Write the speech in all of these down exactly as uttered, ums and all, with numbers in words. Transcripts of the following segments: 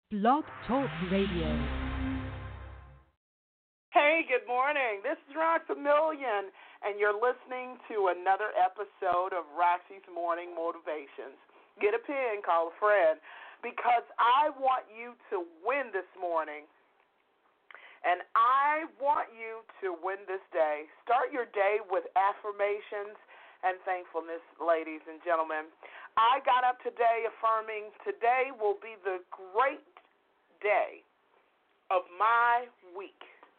Blog Talk Radio. Hey, good morning. This is Roxamillion, and you're listening to another episode of Roxy's Morning Motivations. Get a pen, call a friend, because I want you to win this morning, and I want you to win this day. Start your day with affirmations and thankfulness, ladies and gentlemen. I got up today affirming today will be the great day of my week.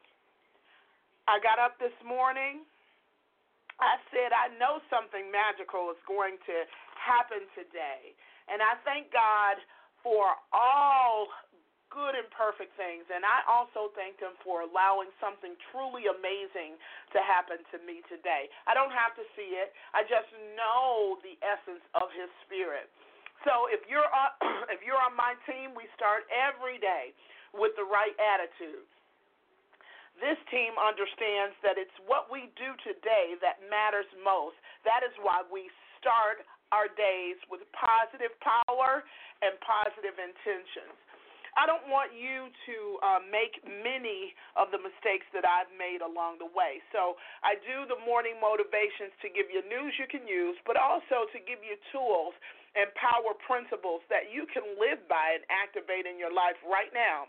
I got up this morning. I said, I know something magical is going to happen today. And I thank God for all good and perfect things. And I also thank Him for allowing something truly amazing to happen to me today. I don't have to see it. I just know the essence of His Spirit. So if you're on, if you're on my team, we start every day with the right attitude. This team understands that it's what we do today that matters most. That is why we start our days with positive power and positive intentions. I don't want you to uh, make many of the mistakes that I've made along the way. So I do the morning motivations to give you news you can use, but also to give you tools and power principles that you can live by and activate in your life right now.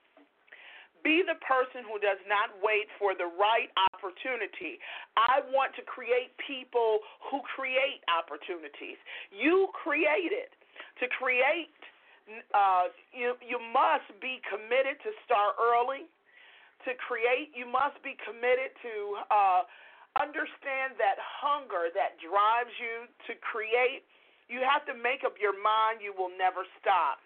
Be the person who does not wait for the right opportunity. I want to create people who create opportunities. You create it. To create, uh, you, you must be committed to start early. To create, you must be committed to uh, understand that hunger that drives you to create. You have to make up your mind you will never stop.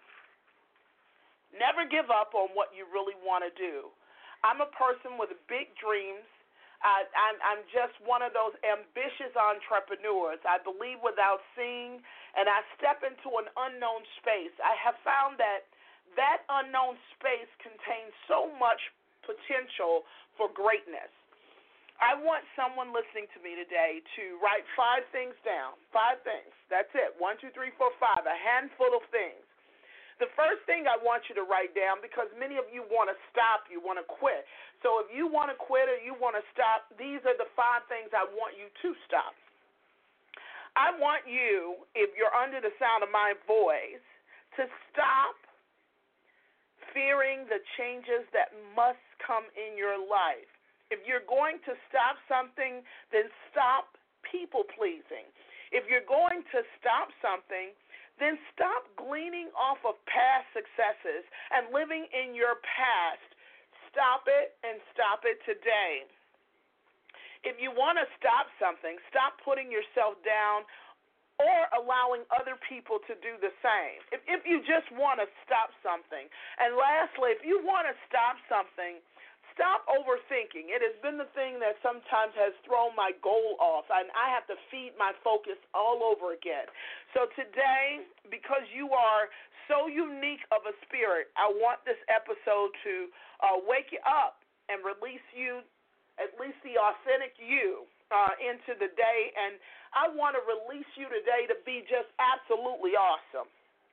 Never give up on what you really want to do. I'm a person with big dreams. I, I'm, I'm just one of those ambitious entrepreneurs. I believe without seeing, and I step into an unknown space. I have found that that unknown space contains so much potential for greatness. I want someone listening to me today to write five things down. Five things. That's it. One, two, three, four, five. A handful of things. The first thing I want you to write down, because many of you want to stop, you want to quit. So if you want to quit or you want to stop, these are the five things I want you to stop. I want you, if you're under the sound of my voice, to stop fearing the changes that must come in your life. If you're going to stop something, then stop people-pleasing. If you're going to stop something, then stop gleaning off of past successes and living in your past. Stop it and stop it today. If you want to stop something, stop putting yourself down or allowing other people to do the same. If, if you just want to stop something. And lastly, if you want to stop something, stop overthinking. It has been the thing that sometimes has thrown my goal off, and I have to feed my focus all over again. So today, because you are so unique of a spirit, I want this episode to uh, wake you up and release you, at least the authentic you, uh, into the day. And I want to release you today to be just absolutely awesome.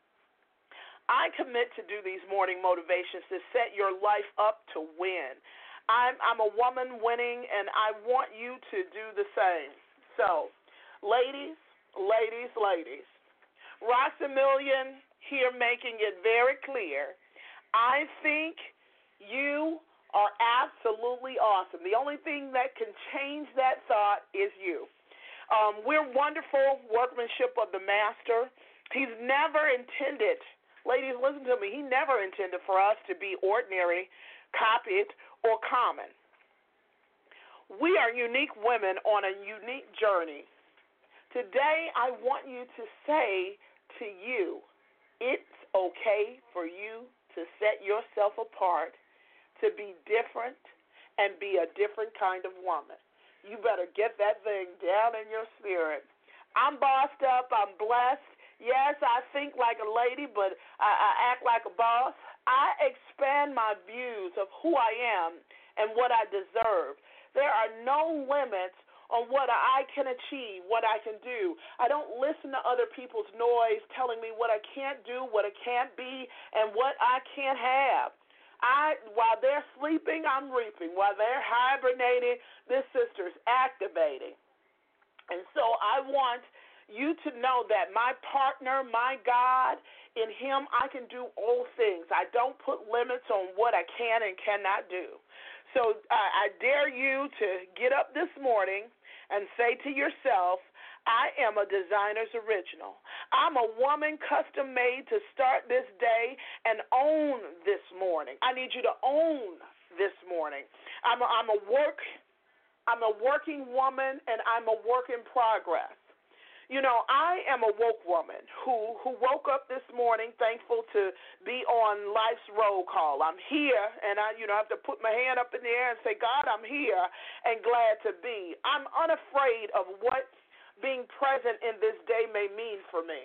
I commit to do these morning motivations to set your life up to win. I'm, I'm a woman winning, and I want you to do the same. So, ladies, ladies, ladies, Roxamillion here making it very clear. I think you are absolutely awesome. The only thing that can change that thought is you. Um, we're wonderful workmanship of the Master. He's never intended Ladies, listen to me. He never intended for us to be ordinary, copied, or common. We are unique women on a unique journey. Today, I want you to say to you, it's okay for you to set yourself apart, to be different, and be a different kind of woman. You better get that thing down in your spirit. I'm bossed up. I'm blessed. Yes, I think like a lady, but I, I act like a boss. I expand my views of who I am and what I deserve. There are no limits on what I can achieve, what I can do. I don't listen to other people's noise telling me what I can't do, what I can't be, and what I can't have. I, while they're sleeping, I'm reaping. While they're hibernating, this sister's activating. And so I want you to know that my partner, my God, in him I can do all things. I don't put limits on what I can and cannot do. So uh, I dare you to get up this morning and say to yourself, I am a designer's original. I'm a woman custom made to start this day and own this morning. I need you to own this morning. I'm a, I'm a work I'm a working woman, and I'm a work in progress. You know, I am a woke woman who, who woke up this morning thankful to be on life's roll call. I'm here, and I, you know, have to put my hand up in the air and say, God, I'm here and glad to be. I'm unafraid of what being present in this day may mean for me.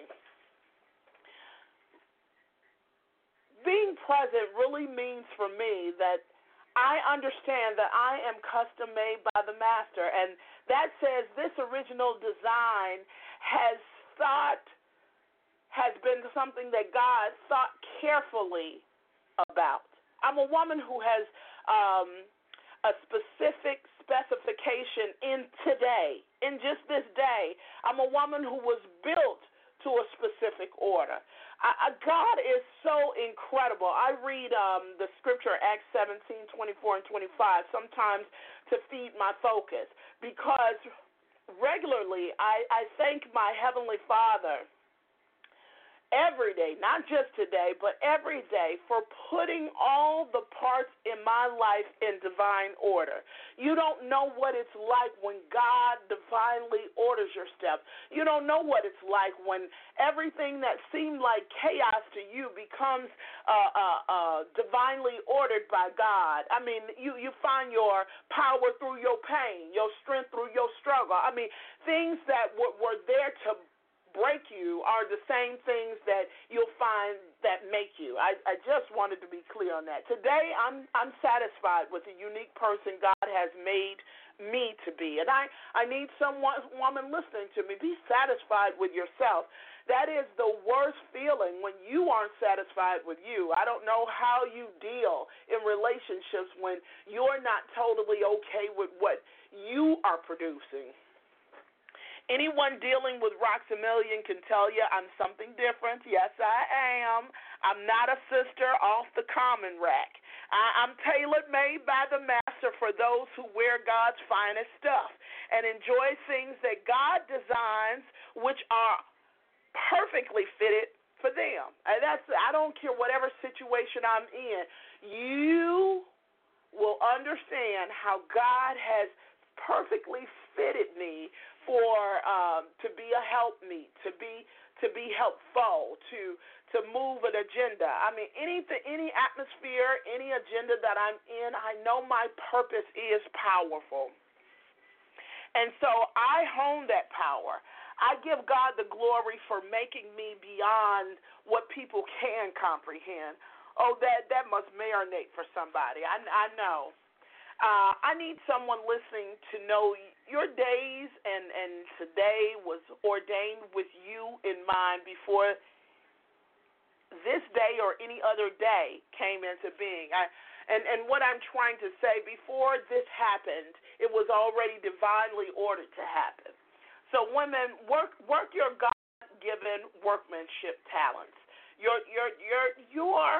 Being present really means for me that I understand that I am custom made by the master, and that says this original design has thought, has been something that God thought carefully about. I'm a woman who has um, a specific specification in today, in just this day. I'm a woman who was built to a specific order. I, I, God is so incredible. I read um, the scripture, Acts seventeen, twenty-four and twenty-five, sometimes to feed my focus, because regularly I, I thank my Heavenly Father every day, not just today, but every day, for putting all the parts in my life in divine order. You don't know what it's like when God divinely orders your steps. You don't know what it's like when everything that seemed like chaos to you becomes uh, uh, uh, divinely ordered by God. I mean, you, you find your power through your pain, your strength through your struggle. I mean, things that were, were there to break you are the same things that you'll find that make you. I, I just wanted to be clear on that. Today, I'm I'm satisfied with the unique person God has made me to be. And I, I need someone, woman listening to me, be satisfied with yourself. That is the worst feeling when you aren't satisfied with you. I don't know how you deal in relationships when you're not totally okay with what you are producing. Anyone dealing with Roxamillion can tell you I'm something different. Yes, I am. I'm not a sister off the common rack. I, I'm tailor-made by the master for those who wear God's finest stuff and enjoy things that God designs, which are perfectly fitted for them. And that's, I don't care whatever situation I'm in. You will understand how God has perfectly fitted me for um, to be a helpmeet, to be to be helpful, to to move an agenda. I mean, anything, any atmosphere, any agenda that I'm in, I know my purpose is powerful, and so I hone that power. I give God the glory for making me beyond what people can comprehend. Oh, that that must marinate for somebody. I I know. Uh, I need someone listening to know your days and, and today was ordained with you in mind before this day or any other day came into being. I, and, and what I'm trying to say, before this happened, it was already divinely ordered to happen. So women, work work your God-given workmanship talents. You're, you're, you're, you're,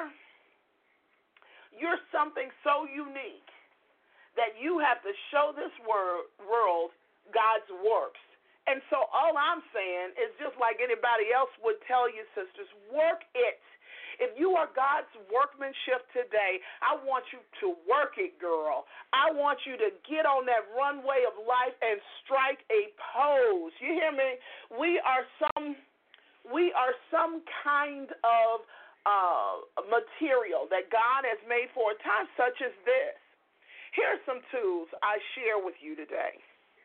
you're something so unique that you have to show this world God's works. And so all I'm saying is just like anybody else would tell you, sisters, work it. If you are God's workmanship today, I want you to work it, girl. I want you to get on that runway of life and strike a pose. You hear me? We are some, we are some kind of uh, material that God has made for a time such as this. Here are some tools I share with you today.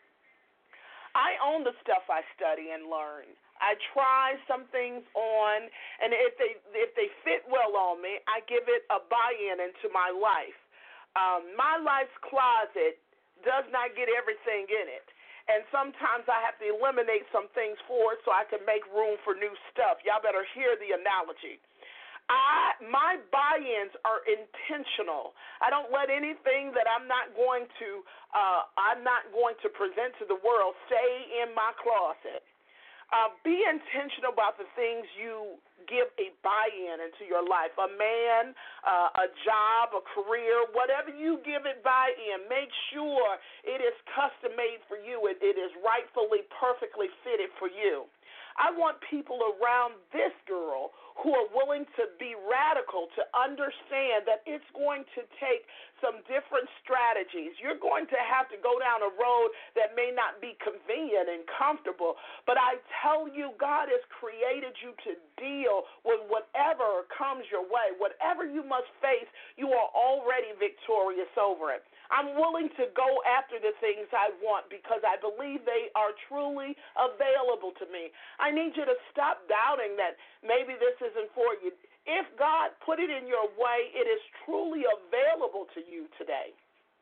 I own the stuff I study and learn. I try some things on, and if they if they fit well on me, I give it a buy-in into my life. Um, my life's closet does not get everything in it. And sometimes I have to eliminate some things for it so I can make room for new stuff. Y'all better hear the analogy. I my buy-ins are intentional. I don't let anything that I'm not going to uh, I'm not going to present to the world stay in my closet. Uh, be intentional about the things you give a buy-in into your life. A man, uh, a job, a career, whatever you give it buy-in, make sure it is custom-made for you. It, it is rightfully, perfectly fitted for you. I want people around this girl who are willing to be radical, to understand that it's going to take some different strategies. You're going to have to go down a road that may not be convenient and comfortable, but I tell you, God has created you to deal with whatever comes your way. Whatever you must face, you are already victorious over it. I'm willing to go after the things I want because I believe they are truly available to me. I need you to stop doubting that maybe this isn't for you. If God put it in your way, it is truly available to you today.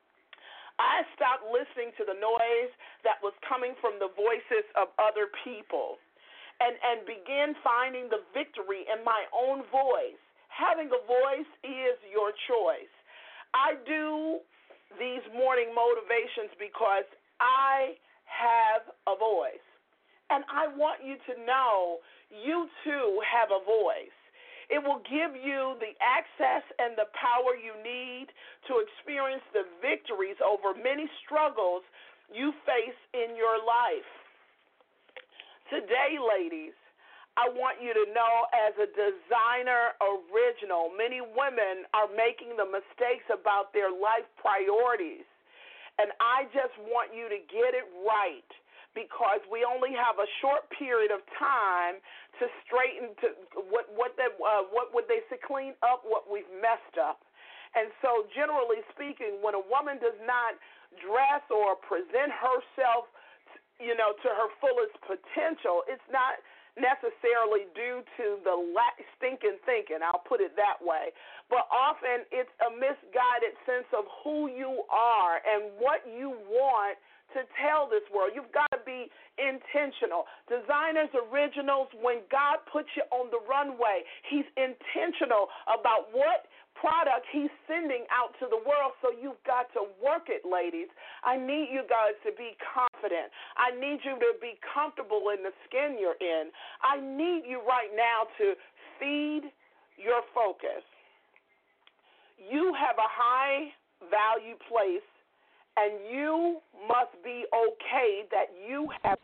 I stopped listening to the noise that was coming from the voices of other people and, and began finding the victory in my own voice. Having a voice is your choice. I do these morning motivations because I have a voice. And I want you to know you too have a voice. It will give you the access and the power you need to experience the victories over many struggles you face in your life. Today, ladies, I want you to know, as a designer original, many women are making the mistakes about their life priorities. And I just want you to get it right, because we only have a short period of time to straighten to what what they uh, what would they say clean up what we've messed up. And so, generally speaking, when a woman does not dress or present herself, you know, to her fullest potential, it's not necessarily due to the stinking thinking, I'll put it that way, but often it's a misguided sense of who you are and what you want to tell this world. You've got to be intentional. Designers Originals, when God puts you on the runway, he's intentional about what product he's sending out to the world, so you've got to work it, ladies. I need you guys to be confident. I need you to be comfortable in the skin you're in. I need you right now to feed your focus. You have a high value place, and you must be okay that you have.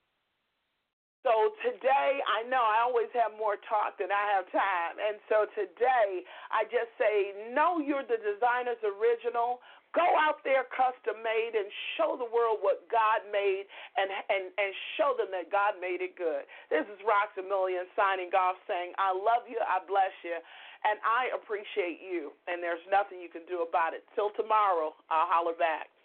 So today, I know I always have more talk than I have time, and so today I just say, know you're the Designer's Original. Go out there custom made and show the world what God made, and, and, and show them that God made it good. This is Roxy Million signing off, saying I love you, I bless you, and I appreciate you, and there's nothing you can do about it. Till tomorrow, I'll holler back.